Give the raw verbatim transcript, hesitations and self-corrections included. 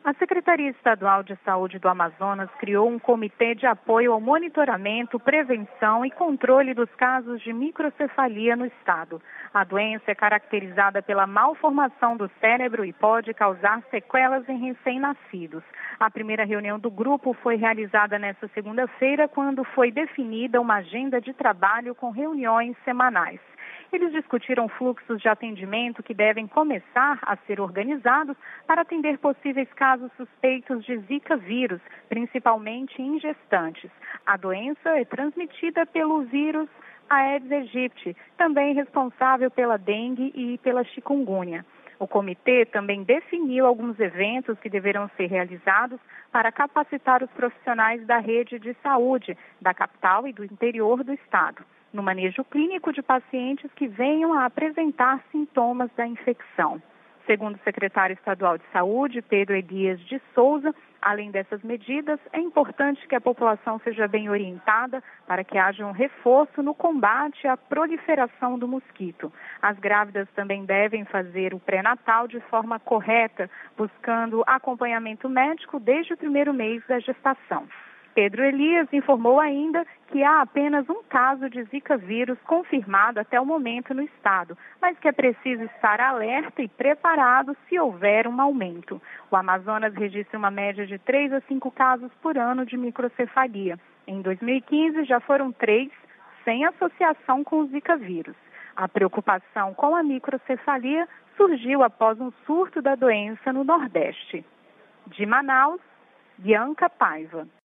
A Secretaria Estadual de Saúde do Amazonas criou um comitê de apoio ao monitoramento, prevenção e controle dos casos de microcefalia no estado. A doença é caracterizada pela malformação do cérebro e pode causar sequelas em recém-nascidos. A primeira reunião do grupo foi realizada nesta segunda-feira, quando foi definida uma agenda de trabalho com reuniões semanais. Eles discutiram fluxos de atendimento que devem começar a ser organizados para atender possíveis casos suspeitos de Zika vírus, principalmente em gestantes. A doença é transmitida pelo vírus Aedes aegypti, também responsável pela dengue e pela chikungunya. O comitê também definiu alguns eventos que deverão ser realizados para capacitar os profissionais da rede de saúde da capital e do interior do estado, no manejo clínico de pacientes que venham a apresentar sintomas da infecção. Segundo o secretário estadual de Saúde, Pedro Elias de Souza, além dessas medidas, é importante que a população seja bem orientada para que haja um reforço no combate à proliferação do mosquito. As grávidas também devem fazer o pré-natal de forma correta, buscando acompanhamento médico desde o primeiro mês da gestação. Pedro Elias informou ainda que há apenas um caso de Zika vírus confirmado até o momento no estado, mas que é preciso estar alerta e preparado se houver um aumento. O Amazonas registra uma média de três a cinco casos por ano de microcefalia. Em dois mil e quinze já foram três, sem associação com o Zika vírus. A preocupação com a microcefalia surgiu após um surto da doença no Nordeste. De Manaus, Bianca Paiva.